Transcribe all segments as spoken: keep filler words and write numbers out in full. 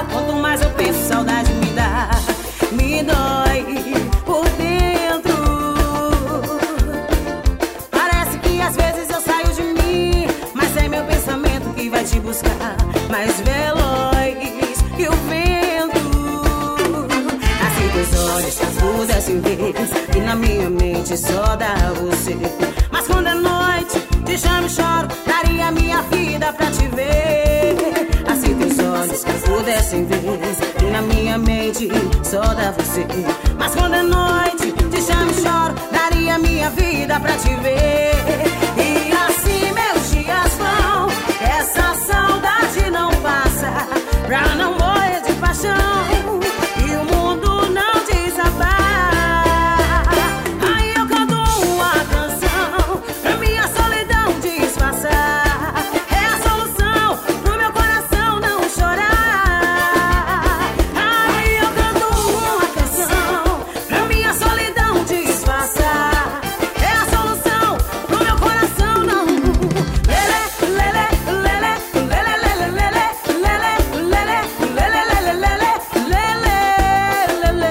Quanto mais eu penso, saudade me dá, me dói por dentro. Parece que às vezes eu saio de mim, mas é meu pensamento que vai te buscar, mais veloz que o vento. Assim teus olhos pudessem ver, e na minha mente só dá você. Mas quando é noite, te chamo e choro, daria minha vida pra te ver. Assim teus olhos pudessem ver, e na minha mente só dá você. Mas quando é noite, te chamo e choro, daria minha vida pra te ver. E assim meus dias vão, essa saudade não passa, pra não morrer de paixão e o mundo não desabar. Aí eu canto uma canção pra minha solidão disfarçar. É a solução pro meu coração não chorar. Aí eu canto uma canção pra minha solidão disfarçar. É a solução pro meu coração não. Lele, lele, lele, lele, lele, lele, lele, lele, lele, lele, lele, lele.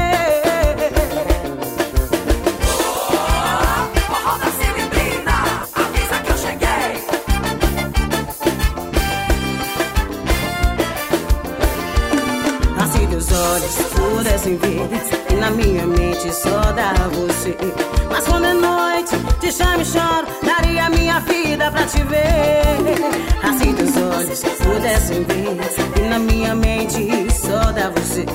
Forró da Cilindrana, avisa que eu cheguei. Assim teus olhos pudessem ver, e na minha mente só dá você. Mas quando é noite, te chamo e choro, daria minha vida pra te ver. Assim teus olhos pudessem ver, e na minha mente só dá você.